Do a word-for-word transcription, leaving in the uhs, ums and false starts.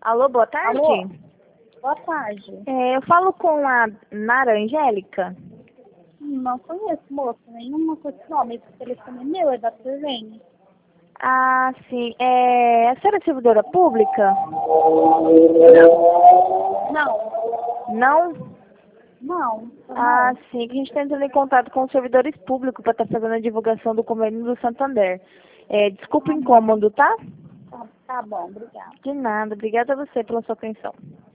Alô, boa tarde. Alô? Boa tarde. É, eu falo com a Nara Angélica. Não conheço, moça, nenhuma com esse nome. Esse telefone é meu, é da Sirene. Ah, sim. É, a senhora é servidora pública? Não. Não? Não. Ah, Não. sim. Que a gente está entrando em contato com os servidores públicos para estar fazendo a divulgação do convênio do Santander. É, desculpa o Tá bom. incômodo, tá? Tá, tá bom, obrigada. De nada. Obrigada a você pela sua atenção.